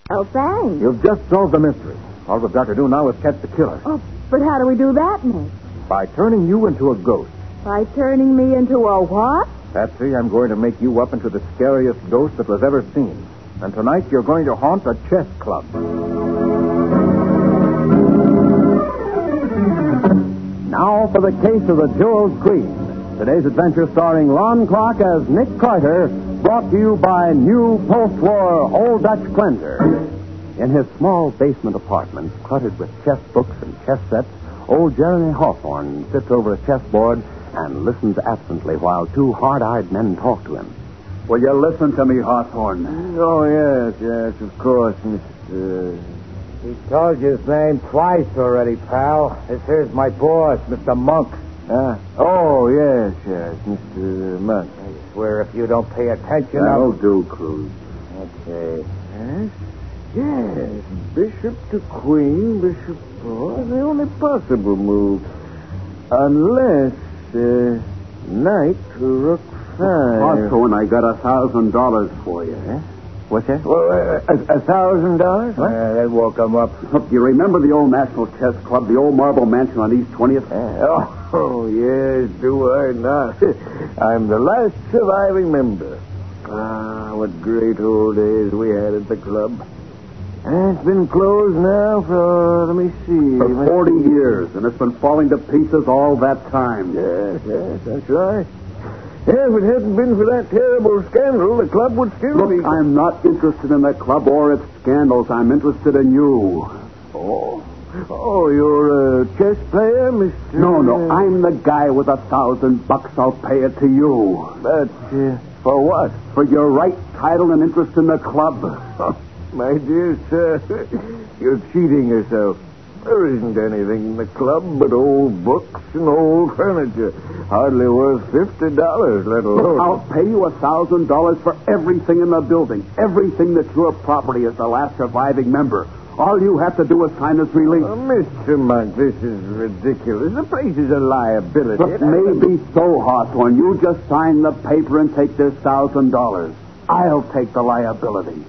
Oh, thanks. You've just solved the mystery. All we've got to do now is catch the killer. Oh, but how do we do that, Nick? By turning you into a ghost. By turning me into a what? Patsy, I'm going to make you up into the scariest ghost that was ever seen. And tonight you're going to haunt a chess club. Now for the case of the Jeweled Queen. Today's adventure starring Lon Clark as Nick Carter, brought to you by new post-war Old Dutch Cleanser. In his small basement apartment, cluttered with chess books and chess sets, old Jeremy Hawthorne sits over a chessboard and listens absently while two hard-eyed men talk to him. Will you listen to me, Hawthorne? Oh, yes, of course, Mr. He told you his name twice already, pal. This here's my boss, Mr. Monk. Oh, yes, Mr. Monk. I swear if you don't pay attention, That'll do, Cruz. Okay. Yes, bishop to queen, bishop... Oh, the only possible move. Unless, knight to rook 5. Hawthorne, I got $1,000 for you. What's that? Well, $1,000? What? That woke him up. Look, you remember the old National Chess Club, the old marble mansion on East 20th? Oh, yes, do I not? I'm the last surviving member. Ah, what great old days we had at the club. It's been closed now for, let me see. For 40 years, and it's been falling to pieces all that time. Yes, that's right. Yeah, if it hadn't been for that terrible scandal, the club would still be... Look, I'm not interested in that club or its scandals. I'm interested in you. Oh, you're a chess player, Mr... No, I'm the guy with $1,000. I'll pay it to you. But for what? For your right title and interest in the club. My dear sir, you're cheating yourself. There isn't anything in the club but old books and old furniture. Hardly worth $50, let alone... Look, I'll pay you $1,000 for everything in the building. Everything that's your property as the last surviving member. All you have to do is sign this release. Mr. Monk, this is ridiculous. The place is a liability. Look, maybe so, Hawthorne. You just sign the paper and take this $1,000. I'll take the liability.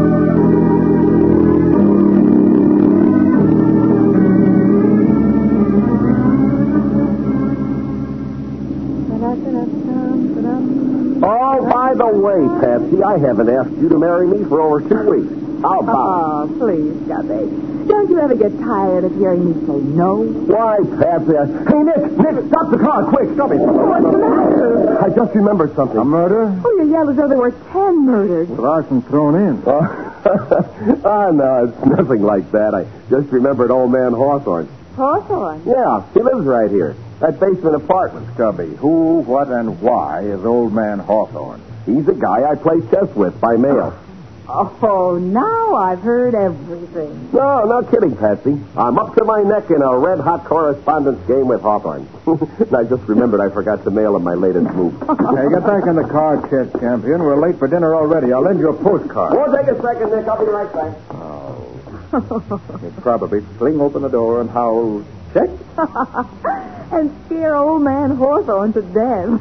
Oh, by the way, Patsy, I haven't asked you to marry me for over 2 weeks. How about Oh, please, Gubby. Don't you ever get tired of hearing me say no? Why, Patsy? Hey, Nick, stop the car, quick, stop it. What's the matter? I just remembered something. A murder? Oh, you yelled as though there were 10 murders. Larson thrown in. No, it's nothing like that. I just remembered old man Hawthorne. Hawthorne? Yeah, he lives right here. That basement apartment. Stubby, who, what, and why is old man Hawthorne? He's a guy I play chess with by mail. Oh, now I've heard everything. No kidding, Patsy. I'm up to my neck in a red-hot correspondence game with Hawthorne. And I just remembered I forgot to mail him my latest move. Hey, get back in the car, chess champion. We're late for dinner already. I'll lend you a postcard. Won't take a second, Nick. I'll be right back. He'd probably fling open the door and howl, check. And scare old man Hawthorne to death.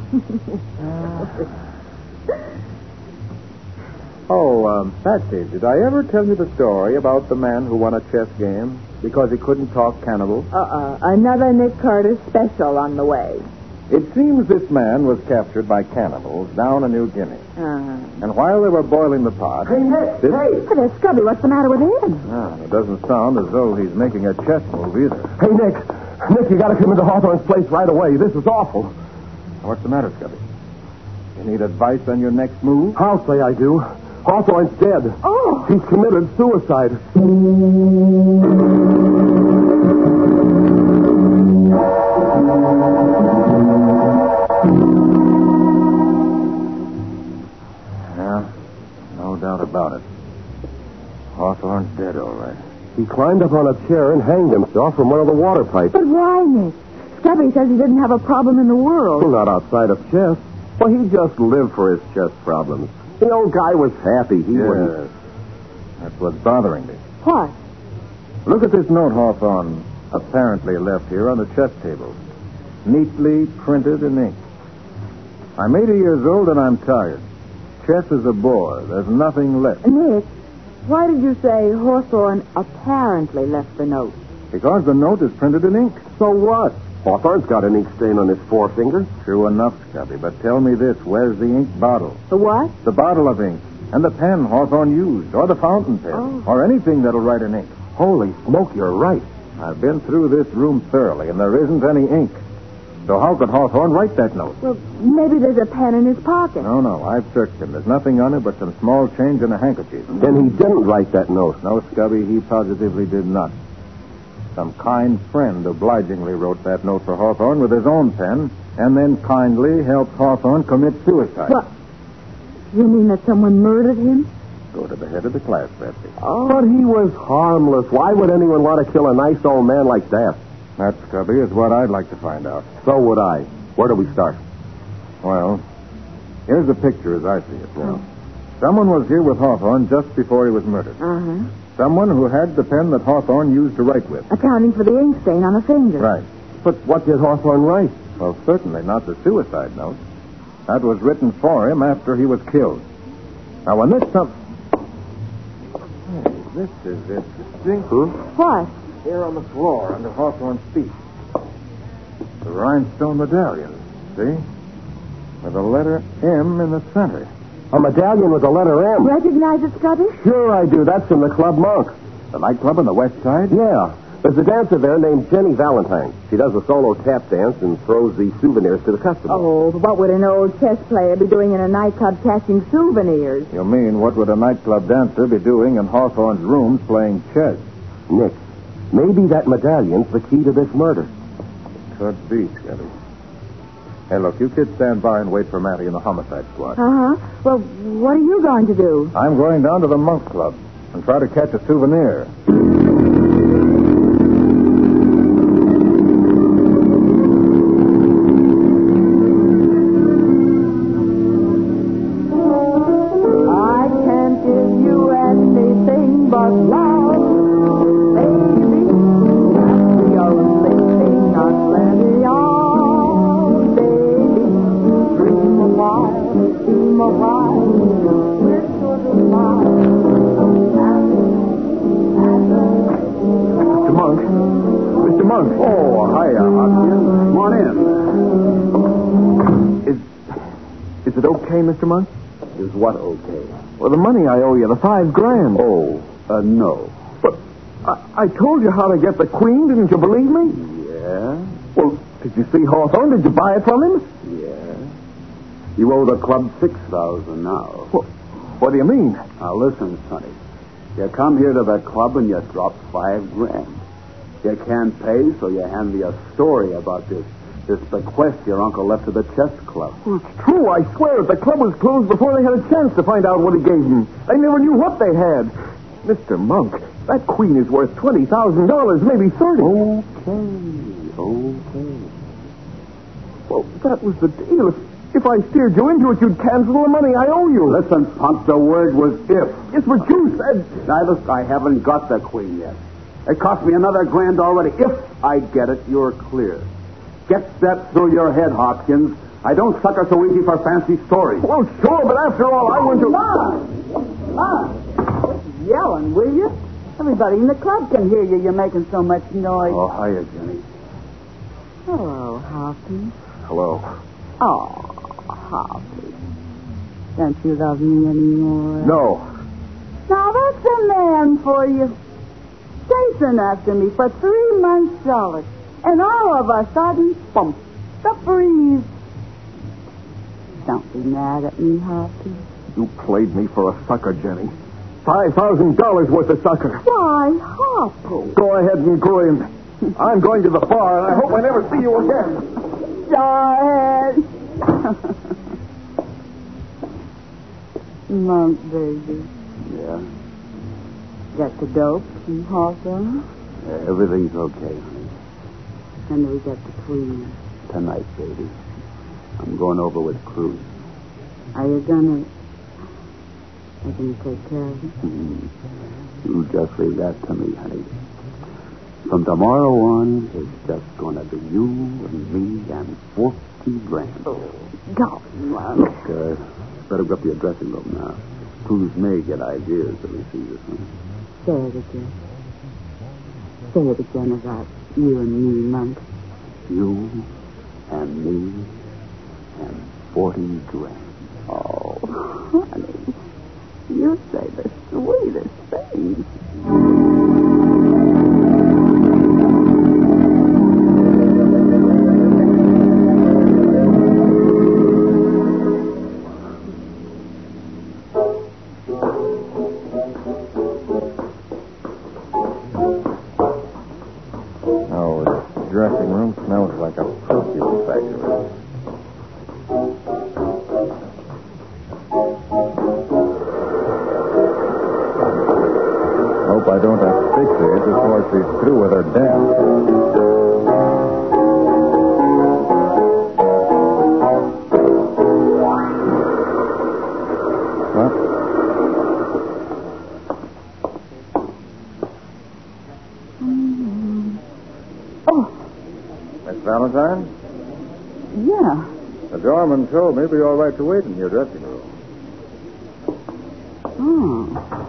Patsy, did I ever tell you the story about the man who won a chess game because he couldn't talk cannibal? Another Nick Carter special on the way. It seems this man was captured by cannibals down in New Guinea. And while they were boiling the pot... Hey, Nick, Hey, there's Scubby. What's the matter with him? It doesn't sound as though he's making a chess move either. Hey, Nick, you got to come into Hawthorne's place right away. This is awful. What's the matter, Scubby? You need advice on your next move? I'll say I do. Hawthorne's dead. Oh. He's committed suicide. Yeah, no doubt about it. Hawthorne's dead, all right. He climbed up on a chair and hanged himself from one of the water pipes. But why, Nick? Scubby says he didn't have a problem in the world. Well, not outside of chess. Well, he just lived for his chess problems. The old guy was happy. He wouldn't... That's what's bothering me. What? Look at this note Hawthorne apparently left here on the chess table. Neatly printed in ink. I'm 80 years old and I'm tired. Chess is a bore. There's nothing left. Nick, Why did you say Hawthorne apparently left the note? Because the note is printed in ink. So what? Hawthorne's got an ink stain on his forefinger. True enough, Scubby, but tell me this. Where's the ink bottle? The what? The bottle of ink. And the pen Hawthorne used, or the fountain pen, or anything that'll write in ink. Holy smoke, you're right. I've been through this room thoroughly, and there isn't any ink. So how could Hawthorne write that note? Well, maybe there's a pen in his pocket. No, I've searched him. There's nothing on it but some small change and a handkerchief. Then he didn't write that note. No, Scubby, he positively did not. Some kind friend obligingly wrote that note for Hawthorne with his own pen, and then kindly helped Hawthorne commit suicide. What? You mean that someone murdered him? Go to the head of the class, Betsy. Oh. But he was harmless. Why would anyone want to kill a nice old man like that? That, Scubby, is what I'd like to find out. So would I. Where do we start? Well, here's the picture as I see it now. Someone was here with Hawthorne just before he was murdered. Uh-huh. Someone who had the pen that Hawthorne used to write with. Accounting for the ink stain on the finger. Right. But what did Hawthorne write? Well, certainly not the suicide note. That was written for him after he was killed. Now, when this Hey, this is interesting. What? Here on the floor, under Hawthorne's feet. The rhinestone medallion, see? With a letter M in the center. A medallion with the letter M. Recognize it, Scubby? Sure I do. That's from the Club Monk. The nightclub on the west side? Yeah. There's a dancer there named Jenny Valentine. She does a solo tap dance and throws the souvenirs to the customers. Oh, what would an old chess player be doing in a nightclub cashing souvenirs? You mean, what would a nightclub dancer be doing in Hawthorne's rooms playing chess? Nick, maybe that medallion's the key to this murder. Could be, Scubby. Hey, look, you kids stand by and wait for Matty in the homicide squad. Uh-huh. Well, what are you going to do? I'm going down to the Monk Club and try to catch a souvenir. I can't give you anything but love, baby. That's the only thing I'd let it on, baby. Dream a while, we're sort of Mr. Monk. Oh, hiya, Hopkins. Come on in. Is it okay, Mr. Monk? Is what okay? Well, the money I owe you, the $5,000. Oh, no. But I told you how to get the queen. Didn't you believe me? Yeah? Well, did you see Hawthorne? Did you buy it from him? Yeah. You owe the club $6,000 now. Well, what do you mean? Now, listen, Sonny. You come here to the club and you drop $5,000. You can't pay, so you hand me a story about this bequest your uncle left to the chess club. Well, it's true, I swear it. The club was closed before they had a chance to find out what he gave them. They never knew what they had. Mr. Monk, that queen is worth $20,000, maybe $30,000. Okay. Well, that was the deal. If I steered you into it, you'd cancel the money I owe you. Listen, punk, the word was if. Yes, but you said... Now, look, I haven't got the queen yet. It cost me another $1,000 already. If I get it, you're clear. Get that through your head, Hopkins. I don't sucker so easy for fancy stories. Well, sure, but after all, I went to... Mom! Yelling, will you? Everybody in the club can hear you. You're making so much noise. Oh, hiya, Jenny. Hello, Hopkins. Hello. Oh, Hopkins. Don't you love me anymore? No. Now, that's a man for you. Chasing after me for 3 months solid. And all of a sudden, bump, the freeze. Don't be mad at me, Hopkins. You played me for a sucker, Jenny. $5,000 worth of sucker. Why, Hopkins? Go ahead and grin. I'm going to the bar, and I hope I never see you again. Go ahead. Monk, baby. Yeah? Got the dope from Hawthorne? Everything's okay, honey. And we got the queen. Tonight, baby. I'm going over with Cruz. Are you gonna take care of it? You just leave that to me, honey. From tomorrow on, it's just going to be you and me and $40,000. Oh, golly, Monk. Look, better go up to your dressing room now. Crews may get ideas if they see this one. Say it again. Say it again about you and me, Monk. You and me and 40 grand. Oh, honey. You say the sweetest things. Oh, this dressing room smells like a perfume factory. Hope I don't asphyxiate before she's through with her dance. What? Oh, Miss Valentine? yeah. The doorman told me it'd be all right to wait in your dressing room. Oh.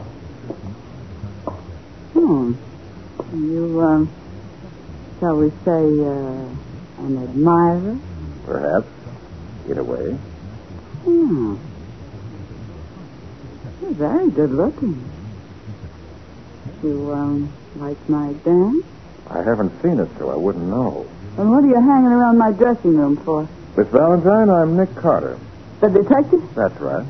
You, shall we say, an admirer? Perhaps. In a way. Hmm. You're very good looking. You, like my dance? I haven't seen it, so I wouldn't know. And what are you hanging around my dressing room for? Miss Valentine, I'm Nick Carter. The detective? That's right.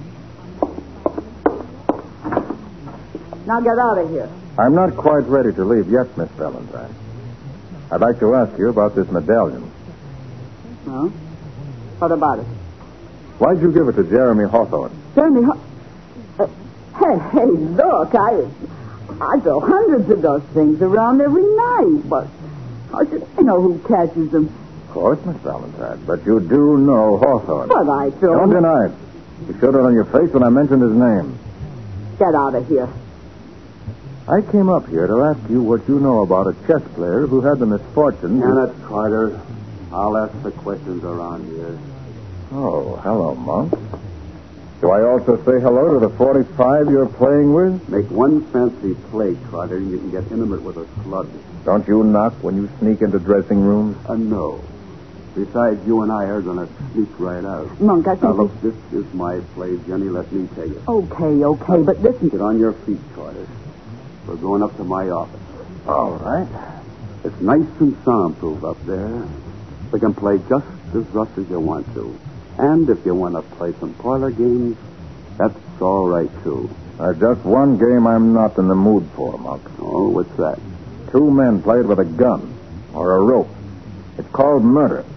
Now get out of here. I'm not quite ready to leave yet, Miss Valentine. I'd like to ask you about this medallion. Well, what about it? Why'd you give it to Jeremy Hawthorne? Jeremy, hey, look, I throw hundreds of those things around every night, but how should I know who catches them? Of course, Miss Valentine, but you do know Hawthorne. But I throw Don't them. deny it. You showed it on your face when I mentioned his name. Get out of here. I came up here to ask you what you know about a chess player who had the misfortune to... Janet Carter, I'll ask the questions around here. Oh, hello, Monk. Do I also say hello to the 45 you're playing with? Make one fancy play, Carter, and you can get intimate with a slug. Don't you knock when you sneak into dressing rooms? No. Besides, you and I are going to sneak right out. Monk, I Now, think... look, this is my play, Jenny. Let me tell you. Okay, but listen... Get on your feet, Carter. We're going up to my office. All right. It's nice and soundproof up there. We can play just as rough as you want to. And if you want to play some parlor games, that's all right, too. There's just one game I'm not in the mood for, Monk. Oh, what's that? Two men played with a gun or a rope. It's called murder.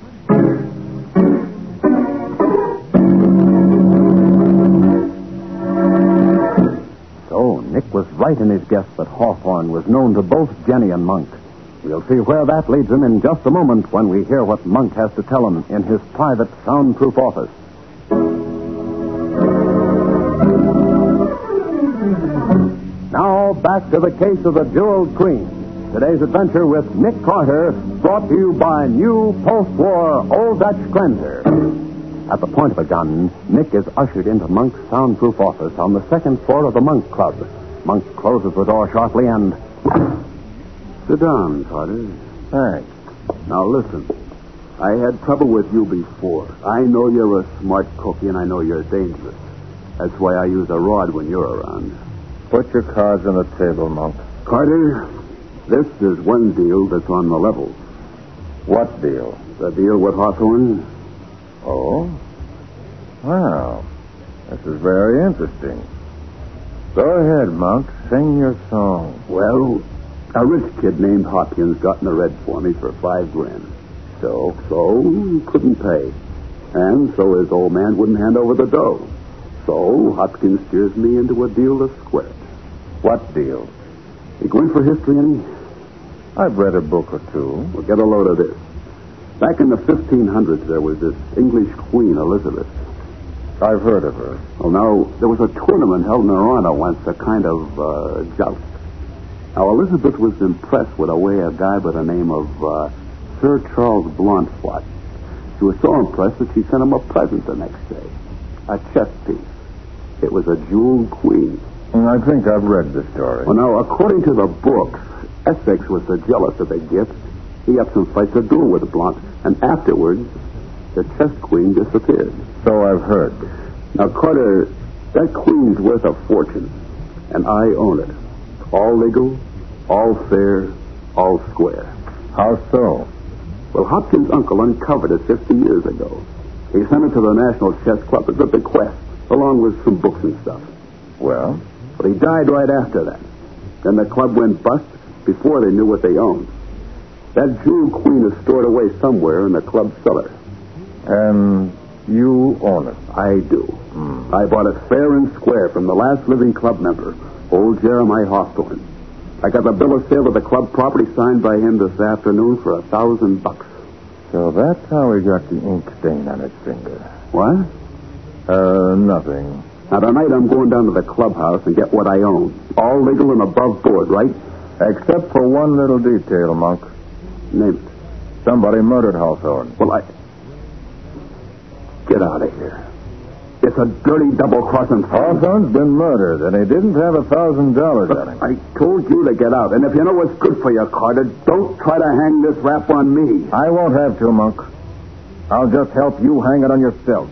So Nick was right in his guess that Hawthorne was known to both Jenny and Monk. We'll see where that leads him in just a moment when we hear what Monk has to tell him in his private soundproof office. Now, back to the case of the Jeweled Queen. Today's adventure with Nick Carter, brought to you by new post-war Old Dutch cleanser. At the point of a gun, Nick is ushered into Monk's soundproof office on the second floor of the Monk Club. Monk closes the door sharply and... Sit down, Carter. Thanks. Now, listen. I had trouble with you before. I know you're a smart cookie, and I know you're dangerous. That's why I use a rod when you're around. Put your cards on the table, Monk. Carter, this is one deal that's on the level. What deal? The deal with Hawthorne. Oh? Well, this is very interesting. Go ahead, Monk. Sing your song. Well, a rich kid named Hopkins got in the red for me for $5 grand. So he couldn't pay. And so his old man wouldn't hand over the dough. So Hopkins steers me into a deal to square it. What deal? You going for history, any? I've read a book or two. Well, get a load of this. Back in the 1500s, there was this English queen, Elizabeth. I've heard of her. Well, now, there was a tournament held in Toronto once, a kind of joust. Now, Elizabeth was impressed with the way a guy by the name of Sir Charles Blondflot. She was so impressed that she sent him a present the next day. A chess piece. It was a jeweled queen. I think I've read the story. Well, now, according to the books, Essex was so jealous of the gift, he upped some fights a duel with Blanc, and afterwards, the chess queen disappeared. So I've heard. Now, Carter, that queen's worth a fortune, and I own it. All legal, all fair, all square. How so? Well, Hopkins' uncle uncovered it 50 years ago. He sent it to the National Chess Club as a bequest, along with some books and stuff. Well? But he died right after that. Then the club went bust before they knew what they owned. That jewel queen is stored away somewhere in the club cellar. And you own it? I do. I bought it fair and square from the last living club member, old Jeremiah Hawthorne. I got the bill of sale of the club property signed by him this afternoon for $1,000. So that's how he got the ink stain on his finger. What? Nothing. Now, tonight I'm going down to the clubhouse and get what I own. All legal and above board, right? Except for one little detail, Monk. Name it. Somebody murdered Hawthorne. Well, Get out of here. It's a dirty double-crossing... Hawthorne's been murdered, and he didn't have $1,000 on him. I told you to get out. And if you know what's good for you, Carter, don't try to hang this rap on me. I won't have to, Monk. I'll just help you hang it on yourself.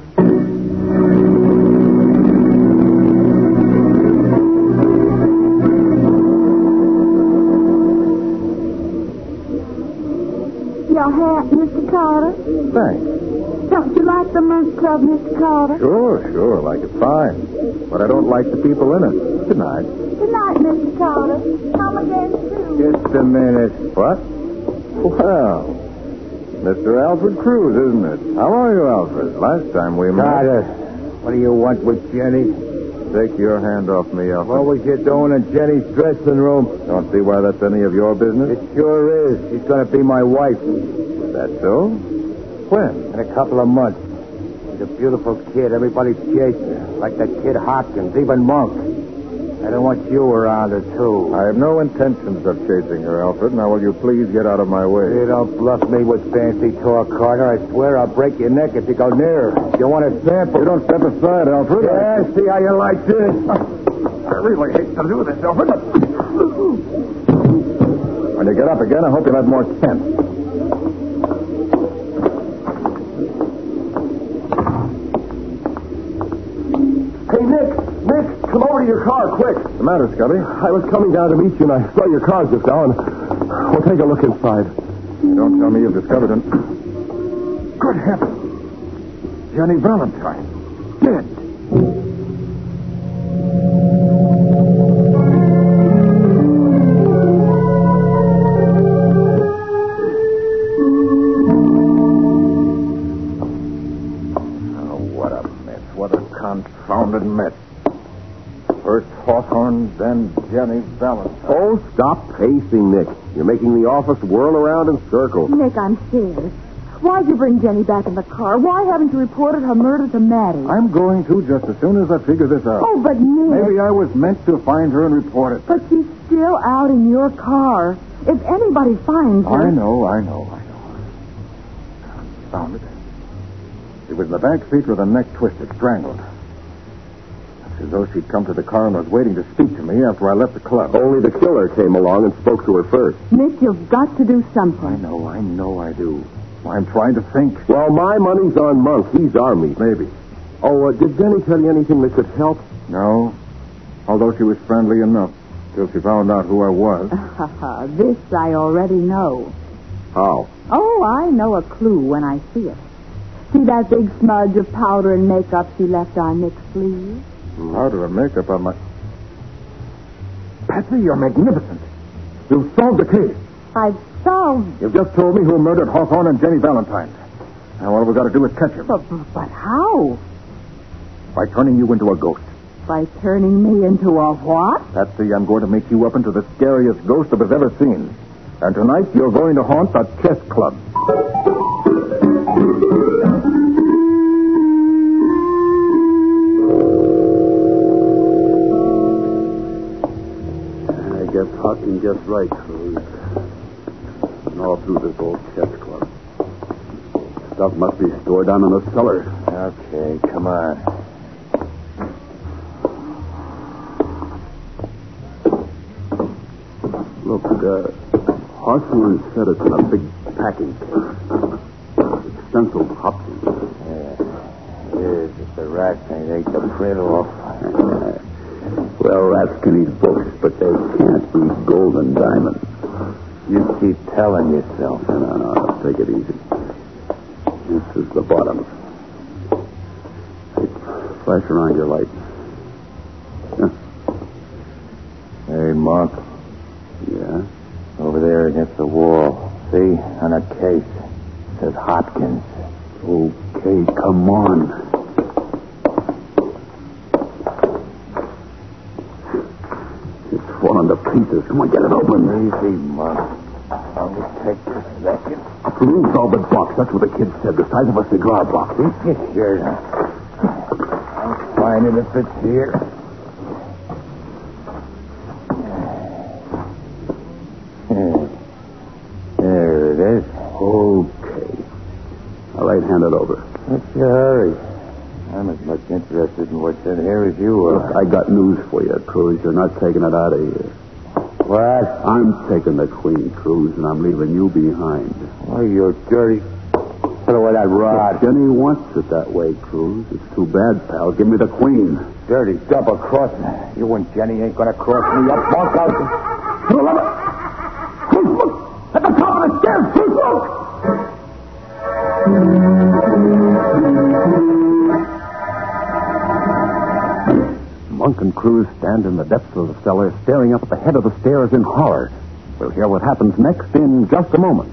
Your hat, Mr. Carter? Thanks. Don't you like the Monk Club, Mr. Carter? Sure, like it fine. But I don't like the people in it. Good night. Good night, Mr. Carter. Come again soon. Just a minute. What? Well, Mr. Alfred Cruz, isn't it? How are you, Alfred? Last time we met... Carter, what do you want with Jenny? Take your hand off me, Alfred. What was you doing in Jenny's dressing room? Don't see why that's any of your business. It sure is. She's going to be my wife. Is that so? When? In a couple of months. She's a beautiful kid. Everybody's chasing her. Like that kid Hopkins, even Monk. I don't want you around her, too. I have no intentions of chasing her, Alfred. Now, will you please get out of my way? You don't bluff me with fancy talk, Carter. I swear I'll break your neck if you go near her. You want a sample? You don't step aside, Alfred. Yeah, see how you like this. I really hate to do this, Alfred. When you get up again, I hope you'll have more sense. Hey, Nick, come over to your car, quick. What's the matter, Scubby? I was coming down to meet you, and I saw your car just now, and we'll take a look inside. Don't tell me you've discovered him. Good heavens. Jenny Valentine. Dead. Oh, what a mess. What a confounded mess. First Hawthorne, then Jenny Valentine. Oh, stop pacing, Nick. You're making the office whirl around in circles. Nick, I'm scared. Why'd you bring Jenny back in the car? Why haven't you reported her murder to Maddie? I'm going to just as soon as I figure this out. Oh, but Nick... Maybe I was meant to find her and report it. But she's still out in your car. If anybody finds her... I know. Confound it. She was in the back seat with her neck twisted, strangled. It's as though she'd come to the car and was waiting to speak to me after I left the club. Only the killer came along and spoke to her first. Nick, you've got to do something. I know I do. I'm trying to think. Well, my money's on Monk. He's our meat. Maybe. Oh, did Jenny tell you anything that could help? No. Although she was friendly enough till she found out who I was. This I already know. How? Oh, I know a clue when I see it. See that big smudge of powder and makeup she left on Nick's sleeve? Powder and makeup on my... Patsy, you're magnificent. You've solved the case. I've solved... You've just told me who murdered Hawthorne and Jenny Valentine. Now all we've got to do is catch him. But how? By turning you into a ghost. By turning me into a what? Patsy, I'm going to make you up into the scariest ghost that was ever seen. And tonight you're going to haunt the chess club. I guess Hawkins gets right, Cruz. And all through this old chess club. Stuff must be stored down in the cellar. Okay, come on. Look, Hawthorne said it's in a big packing case. It's stenciled Hopkins. Yeah. It is. It's a rat. They ate the print off. Well, rats can eat books, but they can't eat gold and diamonds. You keep telling yourself. No, take it easy. This is the bottom. Hey, flash around your light. Yeah. Hey, Monk. Yeah? Over there against the wall. See? On a case. It says Hopkins. Okay, come on. It's falling to pieces. Come on, get it open. Easy, Monk. Only take a second. A blue velvet box. That's what the kid said. The size of a cigar box. Sure. I'll find it if it's here. There it is. Okay. All right, hand it over. What's your hurry? I'm as much interested in what's in here as you are. Look, I got news for you, Cruz. You're not taking it out of here. What? I'm taking the Queen, Cruz, and I'm leaving you behind. Oh, you dirty... Put away that rod. Jenny wants it that way, Cruz. It's too bad, pal. Give me the Queen. Dirty double-crossing. You and Jenny ain't gonna cross me up, Monk. For the love of... Cruz, look! At the top of the stairs, Cruz, look! Monk and Cruz stand in the depths of the cellar, staring up at the head of the stairs in horror. We'll hear what happens next in just a moment.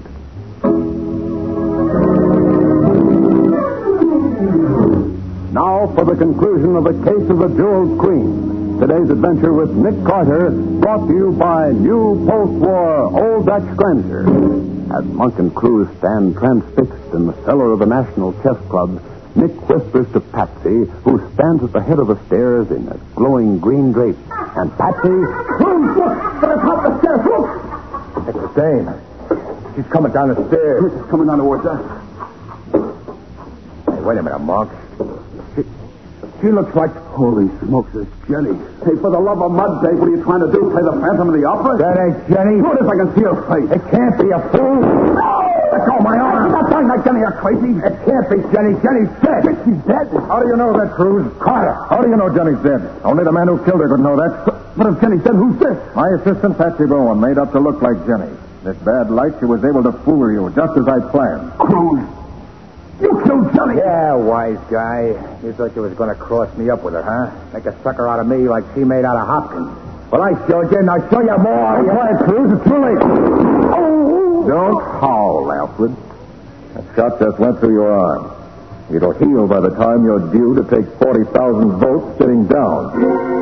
Now for the conclusion of the case of the Jeweled Queen. Today's adventure with Nick Carter, brought to you by new post-war Old Dutch Cleanser. As Monk and Cruz stand transfixed in the cellar of the National Chess Club, Nick whispers to Patsy, who stands at the head of the stairs in a glowing green drape. And Patsy... Cruz, look! At the top of the stairs, look! It's the same. She's coming down the stairs. Cruz is coming down towards us. Hey, wait a minute, Monk. She looks like... Holy smokes, it's Jenny. Hey, for the love of mud, Dave, what are you trying to do? Play the Phantom of the Opera? That ain't Jenny. What if I can see her face? It can't be a fool. Let go of my arm. Stop talking like Jenny, you're crazy. It can't be Jenny. Jenny's dead. She's dead? How do you know that, Cruz? Carter. How do you know Jenny's dead? Only the man who killed her could know that. But if Jenny's dead, who's this? My assistant, Patsy Bowen, made up to look like Jenny. This bad light, she was able to fool you, just as I planned. Cruz. You killed Jenny. Yeah, wise guy. You thought you was going to cross me up with her, huh? Make a sucker out of me like she made out of Hopkins. Well, I showed you, and I'll show you more. Quiet, Cruz. It's too late. Oh! Don't howl, Alfred. That shot just went through your arm. It'll heal by the time you're due to take 40,000 votes sitting down.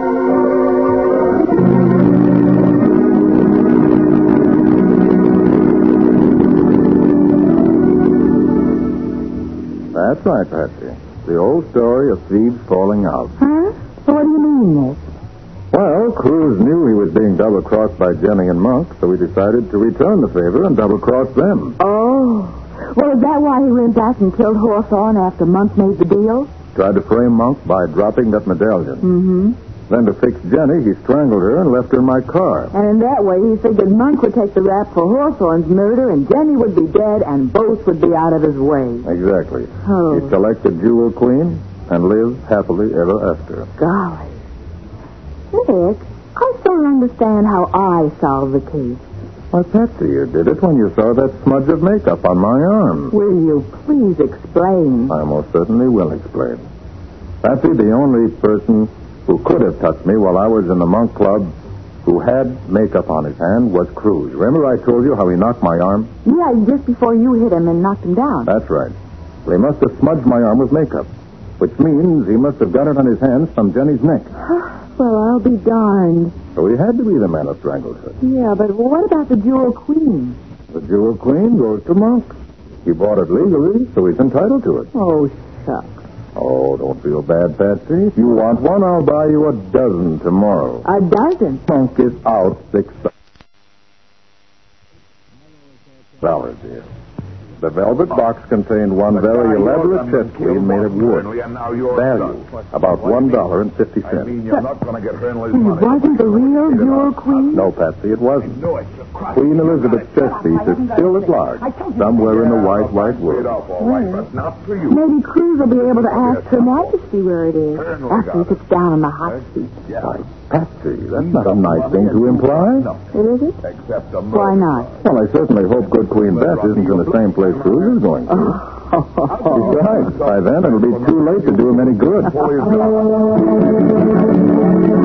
That's right, Patsy. The old story of thieves falling out. Huh? What do you mean, Nick? Well, Cruz knew he was being double-crossed by Jenny and Monk, so he decided to return the favor and double-cross them. Oh. Well, is that why he went back and killed Hawthorne after Monk made the deal? Tried to frame Monk by dropping that medallion. Mm-hmm. Then to fix Jenny, he strangled her and left her in my car. And in that way, he figured Monk would take the rap for Hawthorne's murder, and Jenny would be dead, and both would be out of his way. Exactly. Oh. He selected Jewel Queen and lived happily ever after. Golly. Nick, I still don't understand how I solved the case. Why, Patsy, you did it when you saw that smudge of makeup on my arm. Will you please explain? I most certainly will explain. Patsy, the only person who could have touched me while I was in the Monk Club who had makeup on his hand was Cruz. Remember I told you how he knocked my arm? Yeah, just before you hit him and knocked him down. That's right. Well, he must have smudged my arm with makeup, which means he must have got it on his hands from Jenny's neck. Well, I'll be darned. So he had to be the man who strangled her. Yeah, but what about the Jewel Queen? The Jewel Queen goes to Monk. He bought it legally, so he's entitled to it. Oh, shucks. Oh, don't feel bad, Patsy. If you want one, I'll buy you a dozen tomorrow. A dozen? Monk is out $6. Dear. The velvet box contained one very elaborate chest queen made of wood. Value, about $1.50. You're not going to get Hernley's It wasn't the real Jewel Queen? No, Patsy, it wasn't. Queen Elizabeth's chest piece is still at large, somewhere in the wide, wide world. Maybe Cruz will be able to ask Her Majesty where it is after he sits down in the hot seat. Why, Patsy, that's not a nice thing to imply. Is it? Why not? Well, I certainly hope good Queen Bess isn't in the same place Cruz is going to. Besides, by then it'll be too late to do him any good.